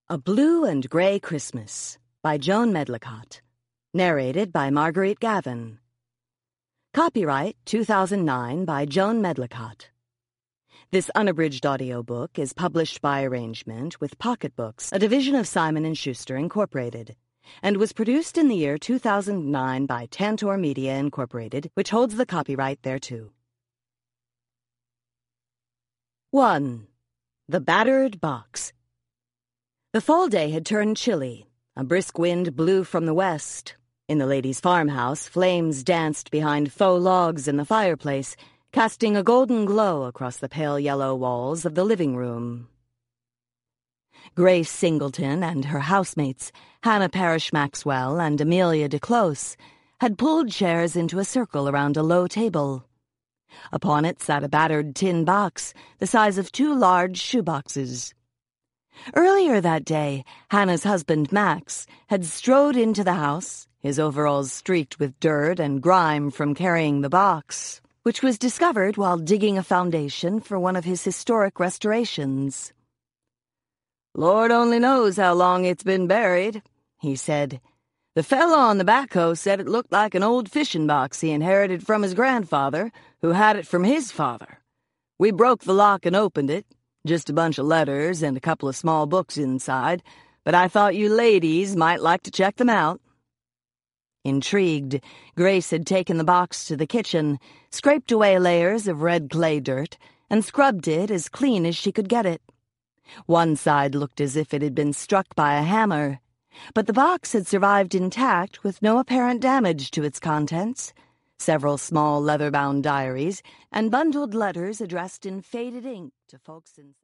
A Blue and Grey Christmas by Joan Medlicott. Narrated by Marguerite Gavin. Copyright 2009 by Joan Medlicott. This unabridged audiobook is published by arrangement with Pocket Books, a division of Simon & Schuster, Incorporated, and was produced in the year 2009 by Tantor Media, Incorporated, which holds the copyright thereto. 1. The Battered Box. The fall day had turned chilly. A brisk wind blew from the west. In the ladies' farmhouse, flames danced behind faux logs in the fireplace, casting a golden glow across the pale yellow walls of the living room. Grace Singleton and her housemates, Hannah Parrish Maxwell and Amelia DeClose, had pulled chairs into a circle around a low table. Upon it sat a battered tin box the size of 2 large shoeboxes. Earlier that day, Hannah's husband, Max, had strode into the house, his overalls streaked with dirt and grime from carrying the box, which was discovered while digging a foundation for one of his historic restorations. "Lord only knows how long it's been buried," he said. "The fellow on the backhoe said it looked like an old fishing box he inherited from his grandfather, who had it from his father. We broke the lock and opened it. Just a bunch of letters and a couple of small books inside, but I thought you ladies might like to check them out." Intrigued, Grace had taken the box to the kitchen, scraped away layers of red clay dirt, and scrubbed it as clean as she could get it. One side looked as if it had been struck by a hammer, but the box had survived intact with no apparent damage to its contents. Several small leather-bound diaries and bundled letters addressed in faded ink to folks in